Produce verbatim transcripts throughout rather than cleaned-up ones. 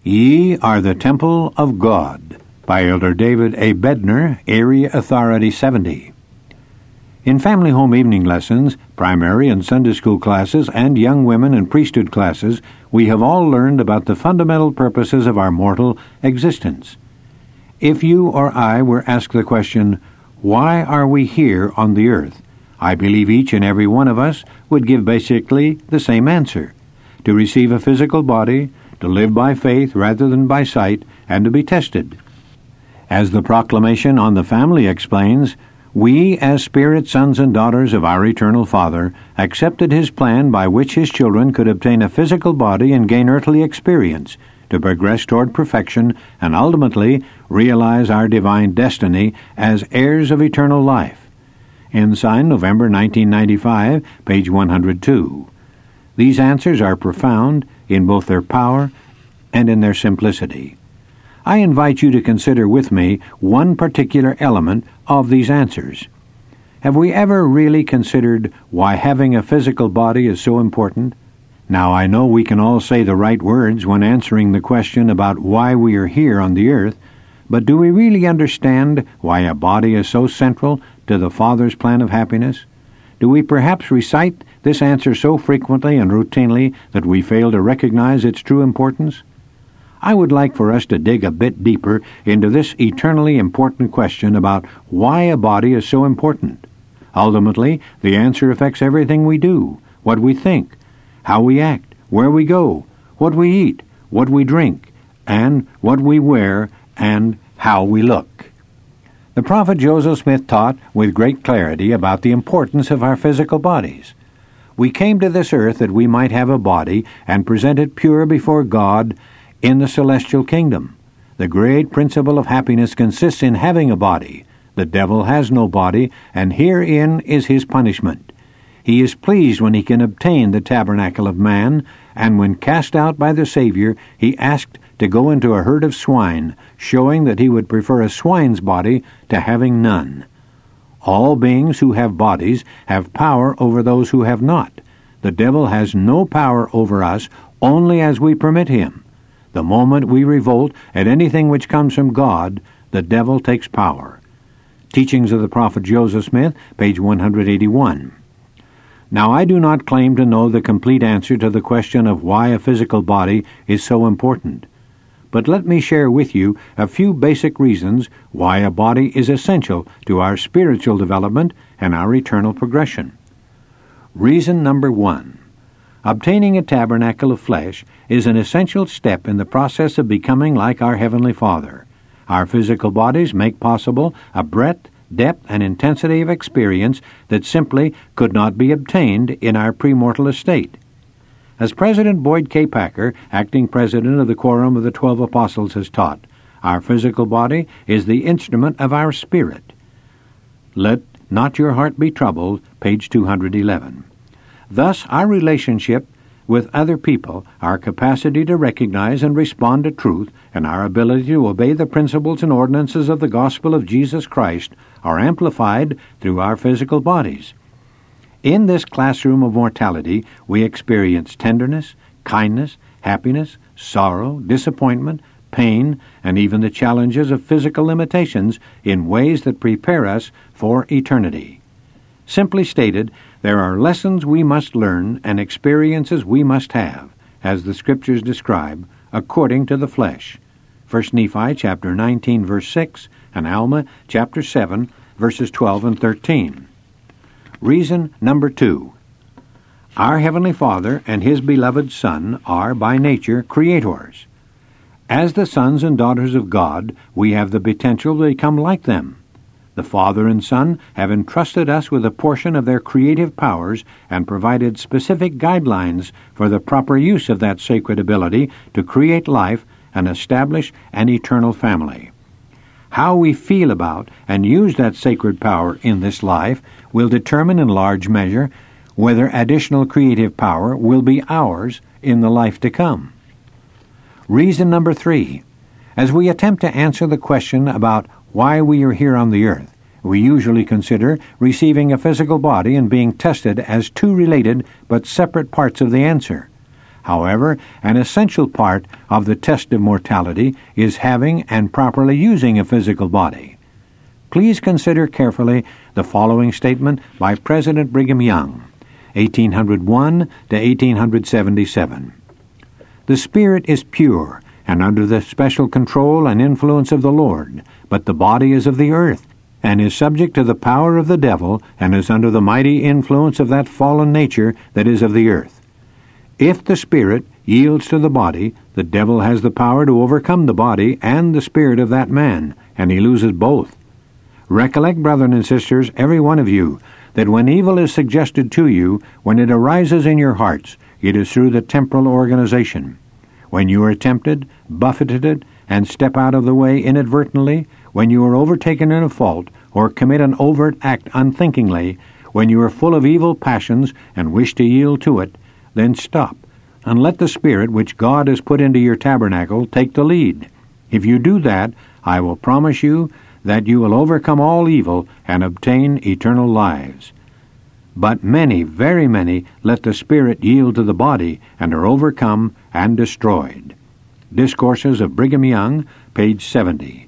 Ye are the temple of God, by Elder David A. Bednar, Area Authority seventy. In family home evening lessons, primary and Sunday school classes, and young women and priesthood classes, we have all learned about the fundamental purposes of our mortal existence. If you or I were asked the question, why are we here on the earth? I believe each and every one of us would give basically the same answer: to receive a physical body, to live by faith rather than by sight, and to be tested. As the proclamation on the family explains, we, as spirit sons and daughters of our eternal Father, accepted His plan by which His children could obtain a physical body and gain earthly experience to progress toward perfection and ultimately realize our divine destiny as heirs of eternal life. Ensign, November nineteen ninety-five, page one hundred two. These answers are profound in both their power and in their simplicity. I invite you to consider with me one particular element of these answers. Have we ever really considered why having a physical body is so important? Now, I know we can all say the right words when answering the question about why we are here on the earth, but do we really understand why a body is so central to the Father's plan of happiness? Do we perhaps recite this answer so frequently and routinely that we fail to recognize its true importance? I would like for us to dig a bit deeper into this eternally important question about why a body is so important. Ultimately, the answer affects everything we do, what we think, how we act, where we go, what we eat, what we drink, and what we wear, and how we look. The prophet Joseph Smith taught with great clarity about the importance of our physical bodies. We came to this earth that we might have a body and present it pure before God in the celestial kingdom. The great principle of happiness consists in having a body. The devil has no body, and herein is his punishment. He is pleased when he can obtain the tabernacle of man, and when cast out by the Savior, he asked to go into a herd of swine, showing that he would prefer a swine's body to having none. All beings who have bodies have power over those who have not. The devil has no power over us, only as we permit him. The moment we revolt at anything which comes from God, the devil takes power. Teachings of the Prophet Joseph Smith, page one hundred eighty-one. Now, I do not claim to know the complete answer to the question of why a physical body is so important. But let me share with you a few basic reasons why a body is essential to our spiritual development and our eternal progression. Reason number one. Obtaining a tabernacle of flesh is an essential step in the process of becoming like our Heavenly Father. Our physical bodies make possible a breadth, depth, and intensity of experience that simply could not be obtained in our premortal estate. As President Boyd K. Packer, acting president of the Quorum of the Twelve Apostles, has taught, our physical body is the instrument of our spirit. Let not your heart be troubled, page two hundred eleven. Thus, our relationship with other people, our capacity to recognize and respond to truth, and our ability to obey the principles and ordinances of the gospel of Jesus Christ are amplified through our physical bodies. In this classroom of mortality, we experience tenderness, kindness, happiness, sorrow, disappointment, pain, and even the challenges of physical limitations in ways that prepare us for eternity. Simply stated, there are lessons we must learn and experiences we must have, as the Scriptures describe, according to the flesh. First Nephi chapter nineteen, verse six, and Alma chapter seven, verses twelve and thirteen. Reason number two. Our Heavenly Father and His beloved Son are, by nature, creators. As the sons and daughters of God, we have the potential to become like them. The Father and Son have entrusted us with a portion of their creative powers and provided specific guidelines for the proper use of that sacred ability to create life and establish an eternal family. How we feel about and use that sacred power in this life will determine in large measure whether additional creative power will be ours in the life to come. Reason number three. As we attempt to answer the question about why we are here on the earth, we usually consider receiving a physical body and being tested as two related but separate parts of the answer. However, an essential part of the test of mortality is having and properly using a physical body. Please consider carefully the following statement by President Brigham Young, eighteen oh one to eighteen seventy-seven. The spirit is pure and under the special control and influence of the Lord, but the body is of the earth, and is subject to the power of the devil, and is under the mighty influence of that fallen nature that is of the earth. If the spirit yields to the body, the devil has the power to overcome the body and the spirit of that man, and he loses both. Recollect, brethren and sisters, every one of you, that when evil is suggested to you, when it arises in your hearts, it is through the temporal organization. When you are tempted, buffeted, and step out of the way inadvertently, when you are overtaken in a fault, or commit an overt act unthinkingly, when you are full of evil passions and wish to yield to it, then stop, and let the Spirit which God has put into your tabernacle take the lead. If you do that, I will promise you that you will overcome all evil and obtain eternal lives. But many, very many, let the Spirit yield to the body and are overcome and destroyed. Discourses of Brigham Young, page seventy.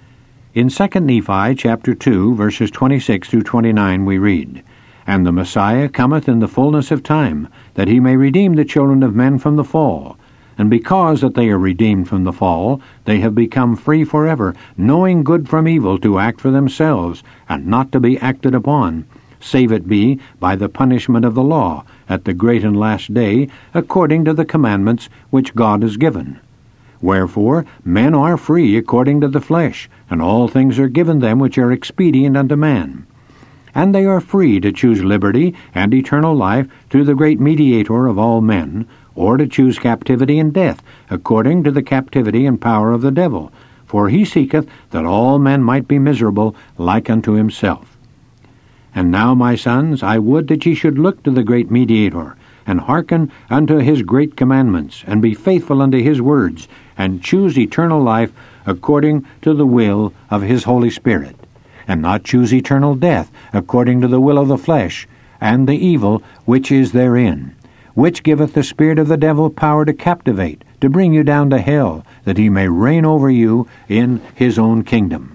In Second Nephi chapter two, verses twenty-six through twenty-nine, we read, And the Messiah cometh in the fullness of time, that he may redeem the children of men from the fall. And because that they are redeemed from the fall, they have become free forever, knowing good from evil to act for themselves, and not to be acted upon, save it be by the punishment of the law, at the great and last day, according to the commandments which God has given. Wherefore men are free according to the flesh, and all things are given them which are expedient unto man. And they are free to choose liberty and eternal life through the great mediator of all men, or to choose captivity and death, according to the captivity and power of the devil. For he seeketh that all men might be miserable like unto himself. And now, my sons, I would that ye should look to the great mediator, and hearken unto his great commandments, and be faithful unto his words, and choose eternal life according to the will of his Holy Spirit, and not choose eternal death according to the will of the flesh, and the evil which is therein, which giveth the spirit of the devil power to captivate, to bring you down to hell, that he may reign over you in his own kingdom.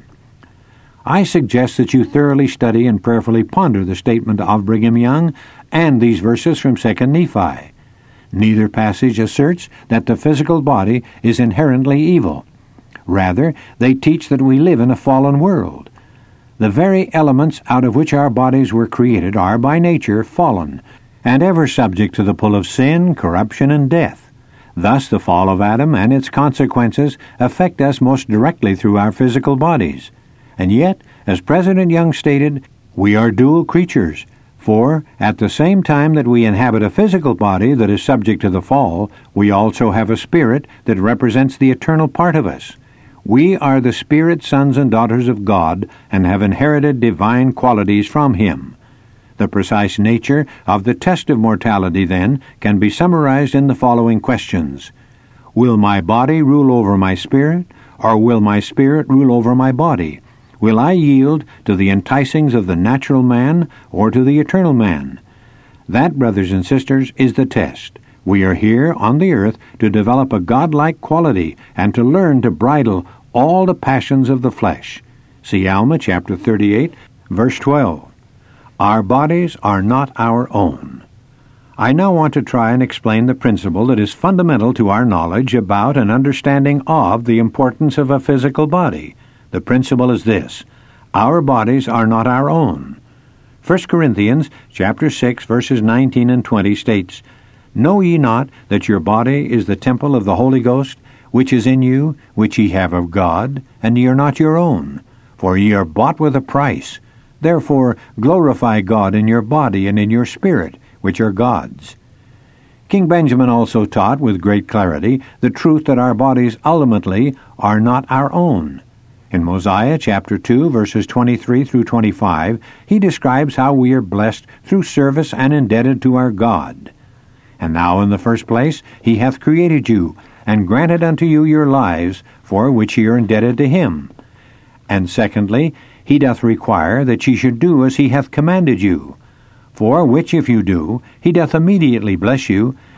I suggest that you thoroughly study and prayerfully ponder the statement of Brigham Young and these verses from Second Nephi. Neither passage asserts that the physical body is inherently evil. Rather, they teach that we live in a fallen world. The very elements out of which our bodies were created are by nature fallen, and ever subject to the pull of sin, corruption, and death. Thus the fall of Adam and its consequences affect us most directly through our physical bodies. And yet, as President Young stated, we are dual creatures, for at the same time that we inhabit a physical body that is subject to the fall, we also have a spirit that represents the eternal part of us. We are the spirit sons and daughters of God and have inherited divine qualities from Him. The precise nature of the test of mortality, then, can be summarized in the following questions. Will my body rule over my spirit, or will my spirit rule over my body? Will I yield to the enticings of the natural man or to the eternal man? That, brothers and sisters, is the test. We are here on the earth to develop a godlike quality and to learn to bridle all the passions of the flesh. See Alma chapter thirty-eight, verse twelve. Our bodies are not our own. I now want to try and explain the principle that is fundamental to our knowledge about and understanding of the importance of a physical body. The principle is this: our bodies are not our own. First Corinthians chapter six, verses nineteen and twenty states, Know ye not that your body is the temple of the Holy Ghost, which is in you, which ye have of God, and ye are not your own? For ye are bought with a price. Therefore glorify God in your body and in your spirit, which are God's. King Benjamin also taught with great clarity the truth that our bodies ultimately are not our own. In Mosiah chapter two, verses twenty-three through twenty-five, he describes how we are blessed through service and indebted to our God. And now in the first place he hath created you, and granted unto you your lives, for which ye are indebted to him. And secondly, he doth require that ye should do as he hath commanded you. For which if you do, he doth immediately bless you,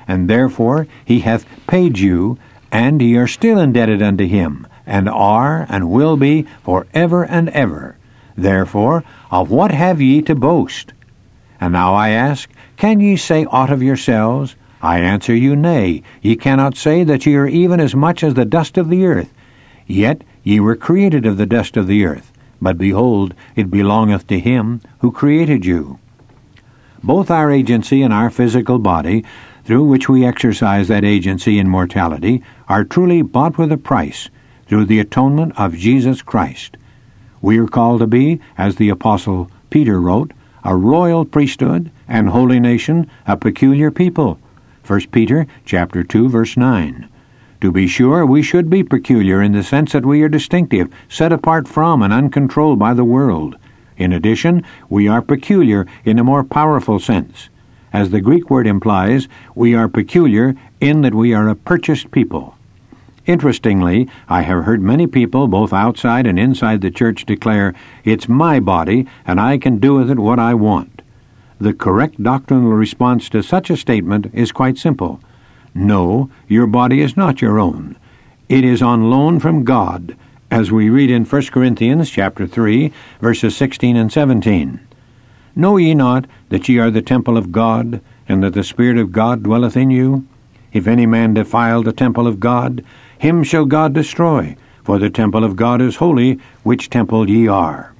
and therefore he hath paid you, and ye are still indebted unto him, and are, and will be, for ever and ever. Therefore, of what have ye to boast? And now I ask, can ye say aught of yourselves? I answer you, nay, ye cannot say that ye are even as much as the dust of the earth. Yet ye were created of the dust of the earth, but behold, it belongeth to him who created you. Both our agency and our physical body, through which we exercise that agency in mortality, are truly bought with a price, through the atonement of Jesus Christ. We are called to be, as the Apostle Peter wrote, a royal priesthood and holy nation, a peculiar people. First Peter chapter two, verse nine. To be sure, we should be peculiar in the sense that we are distinctive, set apart from and uncontrolled by the world. In addition, we are peculiar in a more powerful sense. As the Greek word implies, we are peculiar in that we are a purchased people. Interestingly, I have heard many people, both outside and inside the church, declare, "It's my body, and I can do with it what I want." The correct doctrinal response to such a statement is quite simple. No, your body is not your own. It is on loan from God, as we read in First Corinthians chapter three, verses sixteen and seventeen. Know ye not that ye are the temple of God, and that the Spirit of God dwelleth in you? If any man defile the temple of God, him shall God destroy, for the temple of God is holy, which temple ye are.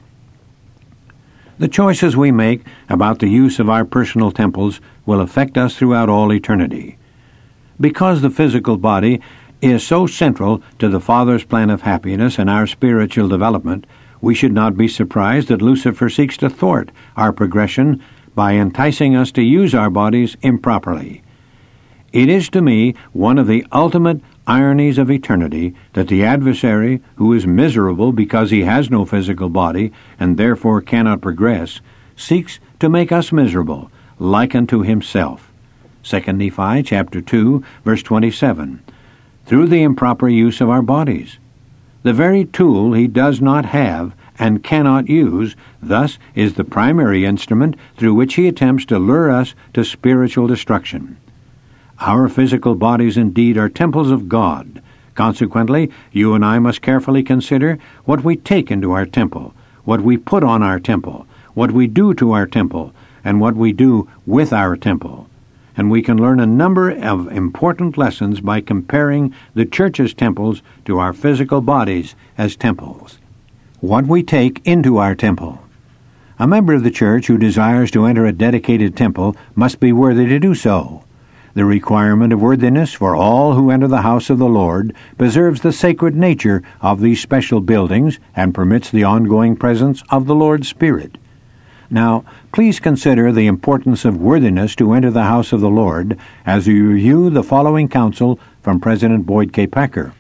The choices we make about the use of our personal temples will affect us throughout all eternity. Because the physical body is so central to the Father's plan of happiness and our spiritual development, we should not be surprised that Lucifer seeks to thwart our progression by enticing us to use our bodies improperly. It is to me one of the ultimate ironies of eternity that the adversary, who is miserable because he has no physical body and therefore cannot progress, seeks to make us miserable, like unto himself. Second Nephi chapter two, verse twenty-seven. Through the improper use of our bodies. The very tool he does not have and cannot use, thus is the primary instrument through which he attempts to lure us to spiritual destruction. Our physical bodies indeed are temples of God. Consequently, you and I must carefully consider what we take into our temple, what we put on our temple, what we do to our temple, and what we do with our temple. And we can learn a number of important lessons by comparing the church's temples to our physical bodies as temples. What we take into our temple. A member of the church who desires to enter a dedicated temple must be worthy to do so. The requirement of worthiness for all who enter the house of the Lord preserves the sacred nature of these special buildings and permits the ongoing presence of the Lord's Spirit. Now, please consider the importance of worthiness to enter the house of the Lord as we review the following counsel from President Boyd K. Packer.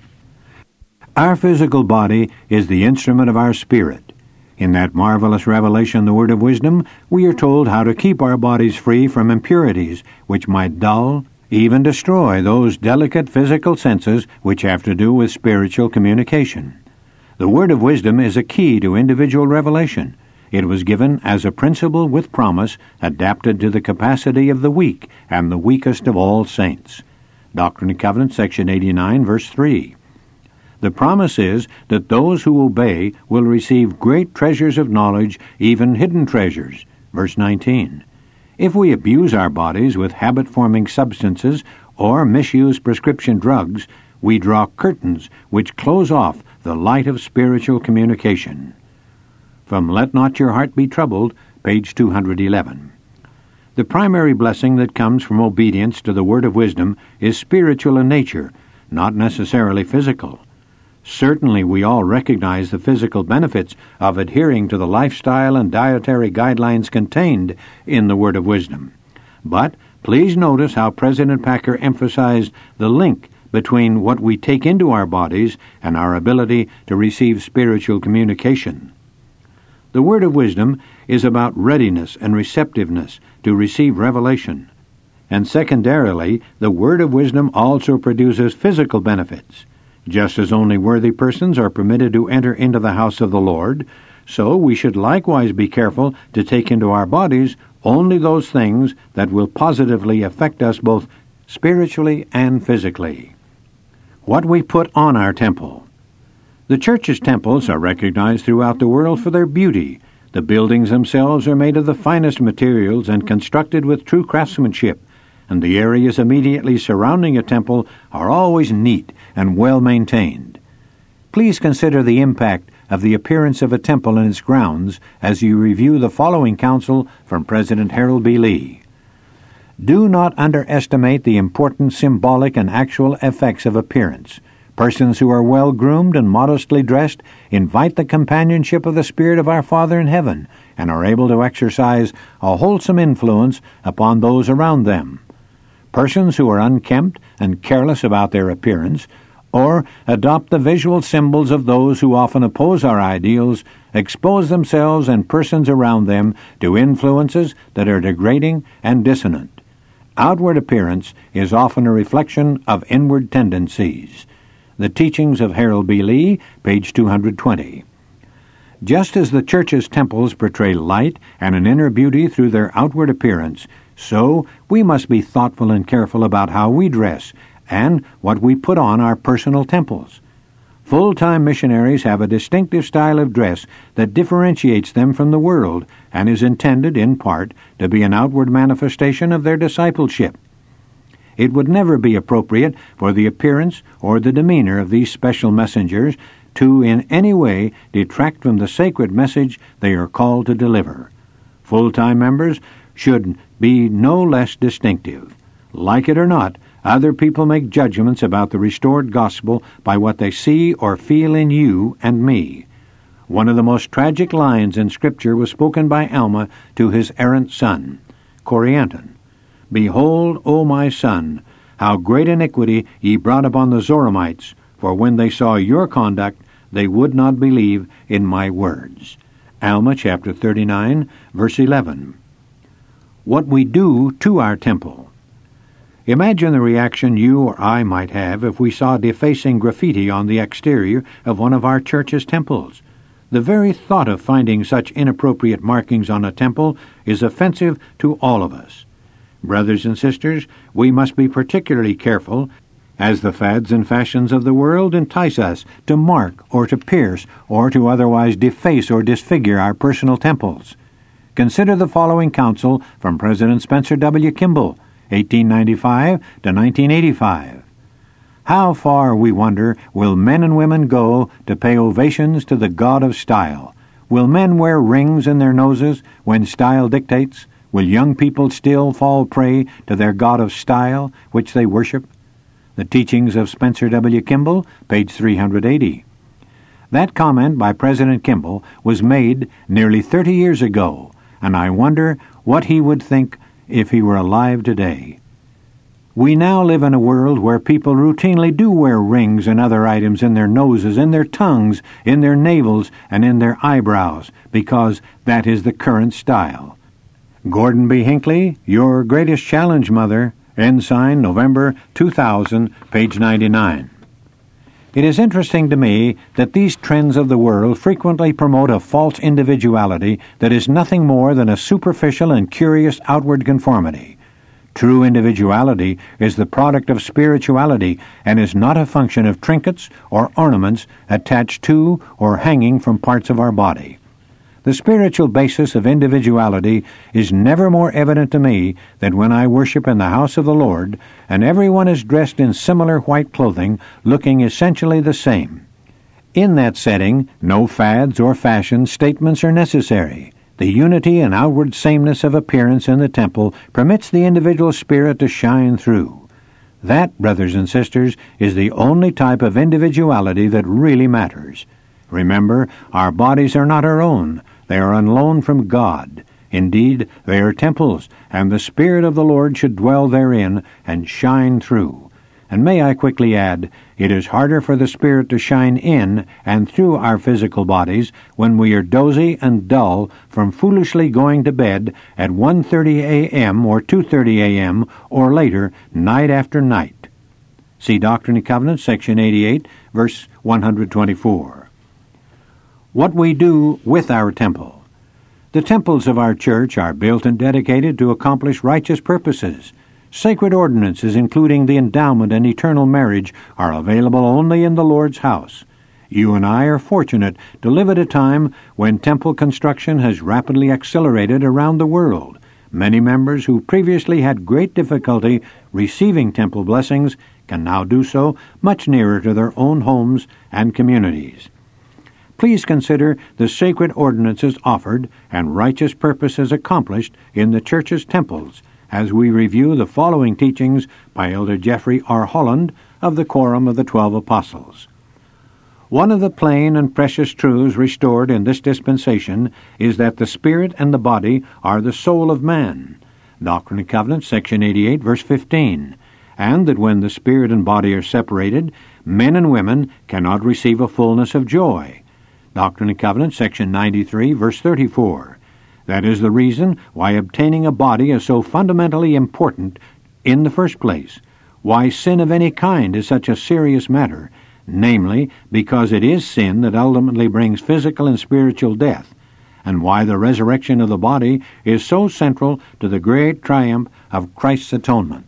Our physical body is the instrument of our spirit. In that marvelous revelation, the Word of Wisdom, we are told how to keep our bodies free from impurities which might dull, even destroy those delicate physical senses which have to do with spiritual communication. The Word of Wisdom is a key to individual revelation. It was given as a principle with promise, adapted to the capacity of the weak and the weakest of all saints. Doctrine and Covenants, section eighty-nine, verse three. The promise is that those who obey will receive great treasures of knowledge, even hidden treasures. Verse nineteen. If we abuse our bodies with habit-forming substances or misuse prescription drugs, we draw curtains which close off the light of spiritual communication. From Let Not Your Heart Be Troubled, page two hundred eleven. The primary blessing that comes from obedience to the Word of Wisdom is spiritual in nature, not necessarily physical. Certainly we all recognize the physical benefits of adhering to the lifestyle and dietary guidelines contained in the Word of Wisdom. But please notice how President Packer emphasized the link between what we take into our bodies and our ability to receive spiritual communication. The Word of Wisdom is about readiness and receptiveness to receive revelation. And secondarily, the Word of Wisdom also produces physical benefits. Just as only worthy persons are permitted to enter into the house of the Lord, so we should likewise be careful to take into our bodies only those things that will positively affect us both spiritually and physically. What we put on our temple. The church's temples are recognized throughout the world for their beauty. The buildings themselves are made of the finest materials and constructed with true craftsmanship, and the areas immediately surrounding a temple are always neat and well maintained. Please consider the impact of the appearance of a temple and its grounds as you review the following counsel from President Harold B. Lee. Do not underestimate the important symbolic and actual effects of appearance. Persons who are well-groomed and modestly dressed invite the companionship of the Spirit of our Father in heaven and are able to exercise a wholesome influence upon those around them. Persons who are unkempt and careless about their appearance, or adopt the visual symbols of those who often oppose our ideals, expose themselves and persons around them to influences that are degrading and dissonant. Outward appearance is often a reflection of inward tendencies. The Teachings of Harold B. Lee, page two hundred twenty. Just as the church's temples portray light and an inner beauty through their outward appearance, so we must be thoughtful and careful about how we dress and what we put on our personal temples. Full-time missionaries have a distinctive style of dress that differentiates them from the world and is intended, in part, to be an outward manifestation of their discipleship. It would never be appropriate for the appearance or the demeanor of these special messengers to in any way detract from the sacred message they are called to deliver. Full-time members should be no less distinctive. Like it or not, other people make judgments about the restored gospel by what they see or feel in you and me. One of the most tragic lines in Scripture was spoken by Alma to his errant son, Corianton. Behold, O my son, how great iniquity ye brought upon the Zoramites, for when they saw your conduct, they would not believe in my words. Alma chapter thirty-nine, verse eleven. What we do to our temple. Imagine the reaction you or I might have if we saw defacing graffiti on the exterior of one of our church's temples. The very thought of finding such inappropriate markings on a temple is offensive to all of us. Brothers and sisters, we must be particularly careful, as the fads and fashions of the world entice us to mark or to pierce or to otherwise deface or disfigure our personal temples. Consider the following counsel from President Spencer W. Kimball, eighteen ninety-five to nineteen eighty-five. How far, we wonder, will men and women go to pay ovations to the god of style? Will men wear rings in their noses when style dictates? Will young people still fall prey to their god of style, which they worship? The Teachings of Spencer W. Kimball, page three hundred eighty. That comment by President Kimball was made nearly thirty years ago, and I wonder what he would think if he were alive today. We now live in a world where people routinely do wear rings and other items in their noses, in their tongues, in their navels, and in their eyebrows, because that is the current style. Gordon B. Hinckley, Your Greatest Challenge, Mother, Ensign, November two thousand, page ninety-nine. It is interesting to me that these trends of the world frequently promote a false individuality that is nothing more than a superficial and curious outward conformity. True individuality is the product of spirituality and is not a function of trinkets or ornaments attached to or hanging from parts of our body. The spiritual basis of individuality is never more evident to me than when I worship in the house of the Lord, and everyone is dressed in similar white clothing, looking essentially the same. In that setting, no fads or fashion statements are necessary. The unity and outward sameness of appearance in the temple permits the individual spirit to shine through. That, brothers and sisters, is the only type of individuality that really matters. Remember, our bodies are not our own. They are on loan from God. Indeed, they are temples, and the Spirit of the Lord should dwell therein and shine through. And may I quickly add, it is harder for the Spirit to shine in and through our physical bodies when we are dozy and dull from foolishly going to bed at one thirty a.m. or two thirty a.m. or later, night after night. See Doctrine and Covenants, section eighty-eight, verse one hundred twenty-four. What we do with our temple. The temples of our church are built and dedicated to accomplish righteous purposes. Sacred ordinances, including the endowment and eternal marriage, are available only in the Lord's house. You and I are fortunate to live at a time when temple construction has rapidly accelerated around the world. Many members who previously had great difficulty receiving temple blessings can now do so much nearer to their own homes and communities. Please consider the sacred ordinances offered and righteous purposes accomplished in the church's temples as we review the following teachings by Elder Jeffrey R. Holland of the Quorum of the Twelve Apostles. One of the plain and precious truths restored in this dispensation is that the spirit and the body are the soul of man. Doctrine and Covenants, section eighty-eight, verse fifteen. And that when the spirit and body are separated, men and women cannot receive a fullness of joy. Doctrine and Covenants, section ninety-three, verse thirty-four. That is the reason why obtaining a body is so fundamentally important in the first place, why sin of any kind is such a serious matter, namely, because it is sin that ultimately brings physical and spiritual death, and why the resurrection of the body is so central to the great triumph of Christ's atonement.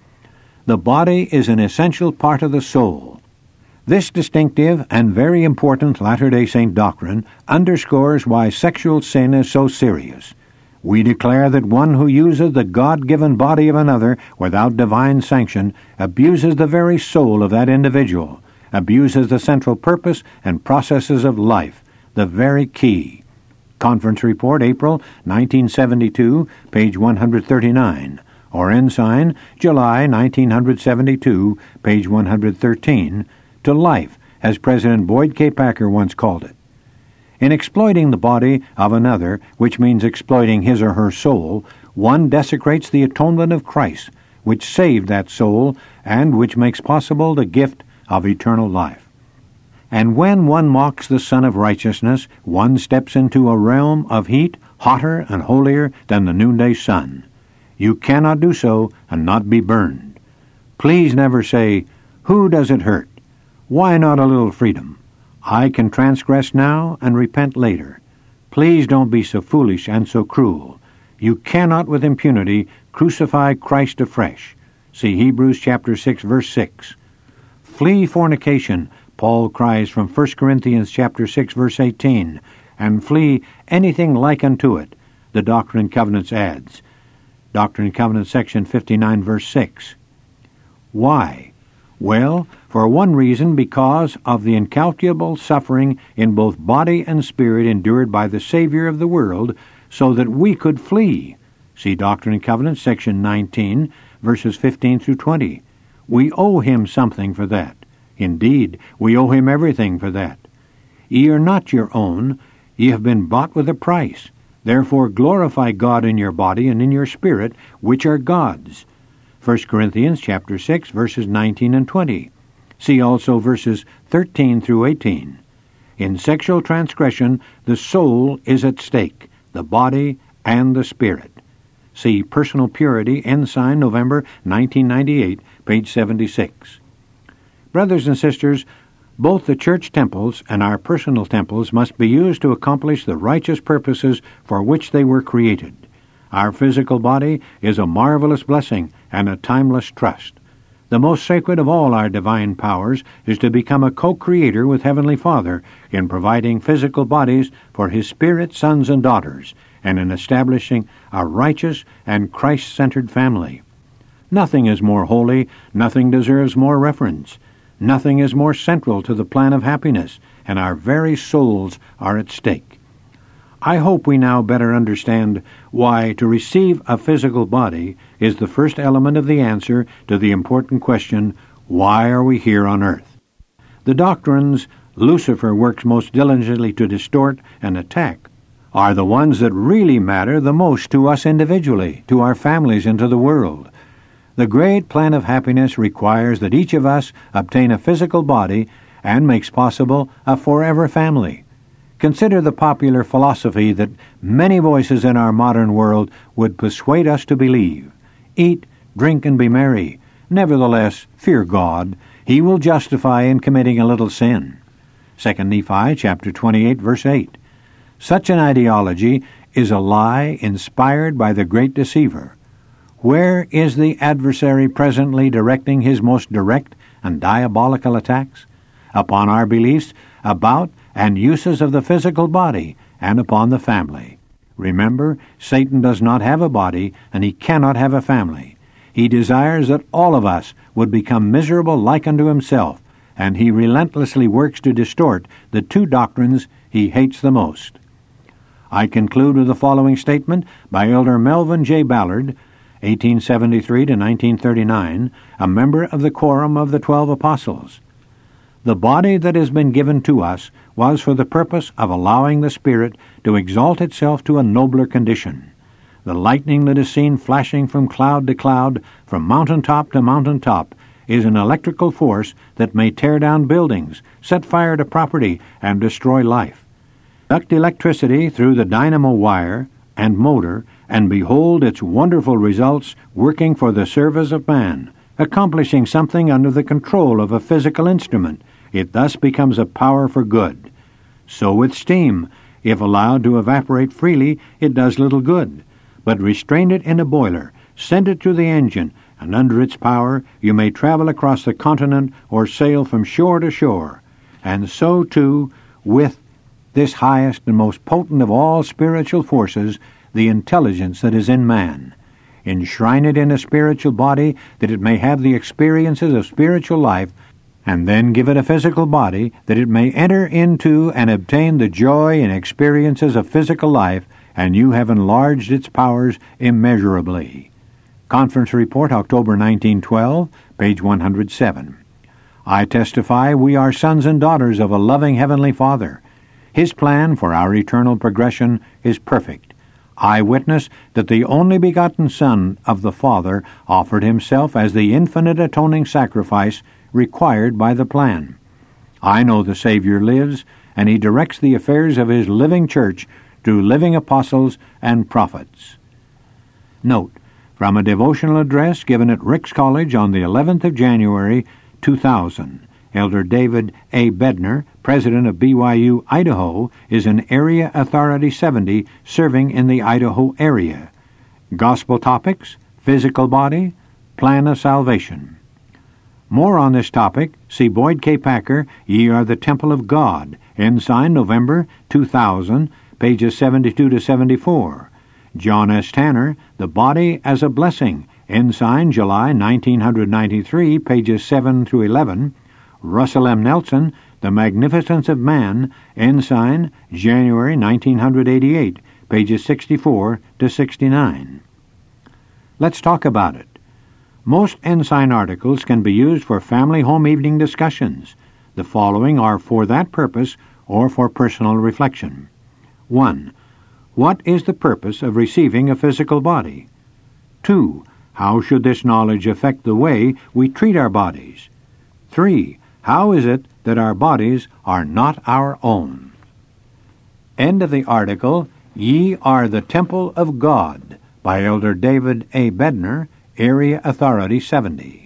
The body is an essential part of the soul. This distinctive and very important Latter-day Saint doctrine underscores why sexual sin is so serious. We declare that one who uses the God-given body of another without divine sanction abuses the very soul of that individual, abuses the central purpose and processes of life, the very key. Conference Report, April nineteen seventy-two, page one hundred thirty-nine, or Ensign, July nineteen seventy-two, page one hundred thirteen, to life, as President Boyd K. Packer once called it. In exploiting the body of another, which means exploiting his or her soul, one desecrates the atonement of Christ, which saved that soul and which makes possible the gift of eternal life. And when one mocks the Son of Righteousness, one steps into a realm of heat hotter and holier than the noonday sun. You cannot do so and not be burned. Please never say, "Who does it hurt? Why not a little freedom? I can transgress now and repent later." Please don't be so foolish and so cruel. You cannot with impunity crucify Christ afresh. See Hebrews chapter six, verse six. Flee fornication, Paul cries from First Corinthians chapter six, verse eighteen, and flee anything like unto it, the Doctrine and Covenants adds. Doctrine and Covenants section fifty-nine, verse six. Why? Well, for one reason, because of the incalculable suffering in both body and spirit endured by the Savior of the world, so that we could flee. See Doctrine and Covenants section nineteen, verses fifteen through twenty. We owe him something for that. Indeed, we owe him everything for that. Ye are not your own. Ye have been bought with a price. Therefore glorify God in your body and in your spirit, which are God's. First Corinthians chapter six, verses nineteen and twenty. See also verses thirteen through eighteen. In sexual transgression, the soul is at stake, the body and the spirit. See Personal Purity, Ensign, November nineteen ninety-eight, page seventy-six. Brothers and sisters, both the church temples and our personal temples must be used to accomplish the righteous purposes for which they were created. Our physical body is a marvelous blessing and a timeless trust. The most sacred of all our divine powers is to become a co-creator with Heavenly Father in providing physical bodies for His Spirit sons and daughters, and in establishing a righteous and Christ-centered family. Nothing is more holy, nothing deserves more reverence. Nothing is more central to the plan of happiness, and our very souls are at stake. I hope we now better understand why to receive a physical body is the first element of the answer to the important question, why are we here on earth? The doctrines Lucifer works most diligently to distort and attack are the ones that really matter the most to us individually, to our families, and to the world. The great plan of happiness requires that each of us obtain a physical body and makes possible a forever family. Consider the popular philosophy that many voices in our modern world would persuade us to believe. Eat, drink, and be merry. Nevertheless, fear God. He will justify in committing a little sin. Second Nephi chapter twenty-eight, verse eight. Such an ideology is a lie inspired by the great deceiver. Where is the adversary presently directing his most direct and diabolical attacks? Upon our beliefs about and uses of the physical body and upon the family. Remember, Satan does not have a body, and he cannot have a family. He desires that all of us would become miserable like unto himself, and he relentlessly works to distort the two doctrines he hates the most. I conclude with the following statement by Elder Melvin J. Ballard, eighteen seventy-three to nineteen thirty-nine, a member of the Quorum of the Twelve Apostles. The body that has been given to us was for the purpose of allowing the Spirit to exalt itself to a nobler condition. The lightning that is seen flashing from cloud to cloud, from mountain top to mountain top, is an electrical force that may tear down buildings, set fire to property, and destroy life. Conduct electricity through the dynamo wire and motor, and behold its wonderful results working for the service of man, accomplishing something under the control of a physical instrument. It thus becomes a power for good. So with steam. If allowed to evaporate freely, it does little good. But restrain it in a boiler, send it to the engine, and under its power you may travel across the continent or sail from shore to shore. And so, too, with this highest and most potent of all spiritual forces, the intelligence that is in man. Enshrine it in a spiritual body that it may have the experiences of spiritual life, and then give it a physical body that it may enter into and obtain the joy and experiences of physical life, and you have enlarged its powers immeasurably. Conference Report, October nineteen twelve, page one hundred seven. I testify we are sons and daughters of a loving Heavenly Father. His plan for our eternal progression is perfect. I witness that the only begotten Son of the Father offered himself as the infinite atoning sacrifice required by the plan. I know the Savior lives, and he directs the affairs of his living church through living apostles and prophets. Note, from a devotional address given at Ricks College on the eleventh of January, two thousand, Elder David A. Bednar, president of B Y U, Idaho, is in Area Authority seventy, serving in the Idaho area. Gospel topics, physical body, plan of salvation. More on this topic, see Boyd K. Packer, Ye Are the Temple of God, Ensign, November two thousand, pages seventy-two to seventy-four. John S. Tanner, The Body as a Blessing, Ensign, July nineteen ninety-three, pages seven through eleven. Russell M. Nelson, The Magnificence of Man, Ensign, January nineteen eighty-eight, pages sixty-four to sixty-nine. Let's talk about it. Most Ensign articles can be used for family home evening discussions. The following are for that purpose or for personal reflection. one. What is the purpose of receiving a physical body? two. How should this knowledge affect the way we treat our bodies? three. How is it that our bodies are not our own? End of the article, Ye Are the Temple of God, by Elder David A. Bednar, Area Authority seventy.